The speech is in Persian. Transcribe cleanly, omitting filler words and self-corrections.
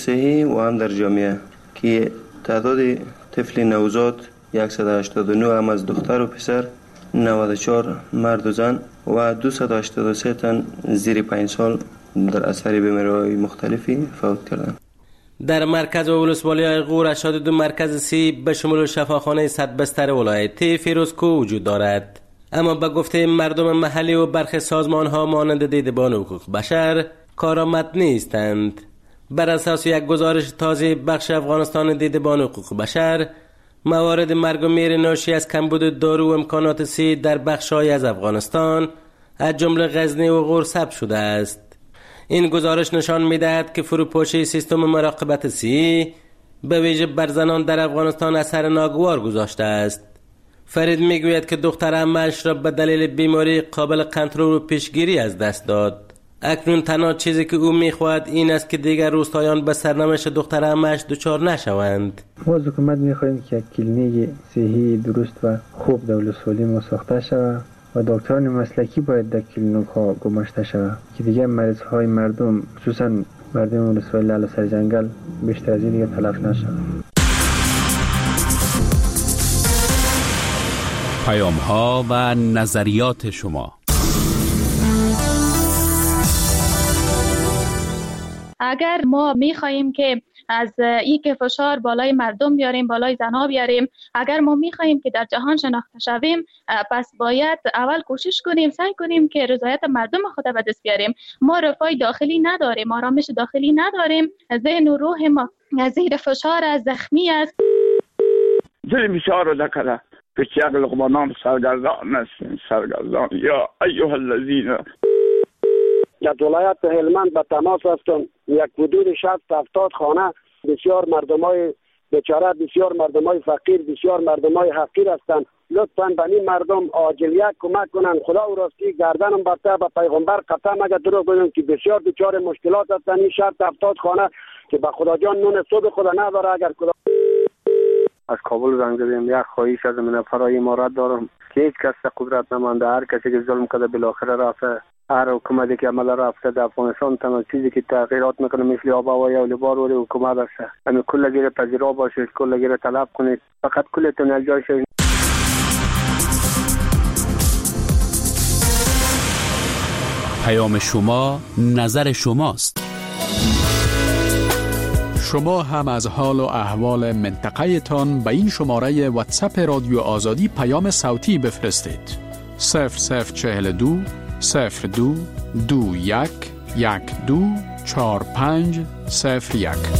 صحی و هم در جامعه که تعداد طفل نوزاد 189 هم از دختر و پسر، 94 مرد و زن و 283 تن زیر 5 سال در اثر بیماری‌های مختلفی فوت کردند. در مرکز و ولسوالی غور 82 مرکز سی به شمول شفاخانه 100 بستر ولایتی فیروزکوه وجود دارد. اما به گفته مردم محلی و برخی سازمان‌ها مانند دیدبان حقوق بشر کارآمد نیستند. بر اساس یک گزارش تازه بخش افغانستان دیدبان حقوق بشر، موارد مرگ و میر ناشی از کمبود دارو و امکانات صحی در بخش‌های از افغانستان از جمله غزنی و غور ثبت شده است. این گزارش نشان می‌دهد که فروپاشی سیستم مراقبت صحی به ویژه بر زنان در افغانستان اثر ناگوار گذاشته است. فرید میگوید که دختر عمه‌اش را به دلیل بیماری قابل کنترل و پیشگیری از دست داد. اکنون تنها چیزی که او میخواهد این است که دیگر روستایان به سرنوشت دختر عمه‌اش دچار نشوند. ما از حکومت میخواهیم که کلینیک صحی درست و خوب در ولسوالی ما ساخته شود و دکتران مسلکی باید در کلینیک ها گماشته شود که دیگر مریض های مردم خصوصا مردم ولسوالی لاله سر جنگل بیشتر از این دیگر تلف نشود. پیام ها و نظریات شما. اگر ما میخواییم که از این که فشار بالای مردم بیاریم، بالای زنها بیاریم، اگر ما میخواییم که در جهان شناخته شویم، پس باید اول کوشش کنیم، سعی کنیم که رضایت مردم خود به دست بیاریم. ما رفاه داخلی نداریم، آرامش داخلی نداریم، ذهن و روح ما زیر فشار از زخمی است. دل بسیار رو دکره پیچه لقمانان سرگردان است، سرگردان یا ایها الذین. در ولایت هلمند به تماس هستم. یک حدود 60-70 خانه، بسیار مردمای بیچاره، بسیار مردمای فقیر، بسیار مردمای حقیر هستند. لطفاً به این مردم عاجلیت کمک کنن. خدا و راستی گردنم برته به پیغمبر قسم اگر دروغ بگم که بسیار بیچاره مشکلات هستند. این 60-70 خانه که به خدا جان نون صبح خدا نداره. اگر خدا از کابل زنگ زدیم، یک خواهش از من فرای امارات دارم که هیچ کس قدرت نمانده، هر کسی که ظلم کرده بالاخره رفته، هر حکومتی که عمل رفته در افغانستان تنها چیزی که تغییرات میکنه مثل آب و هوای اولبار ولی حکومت است. همین کل گیر پذیرا باشید، کل گیر طلب کنید، فقط کلتون از جای شوید. پیام شما نظر شماست. شما هم از حال و احوال منطقه تان به این شماره واتساپ رادیو آزادی پیام صوتی بفرستید. 0042 02 21 12 45 01.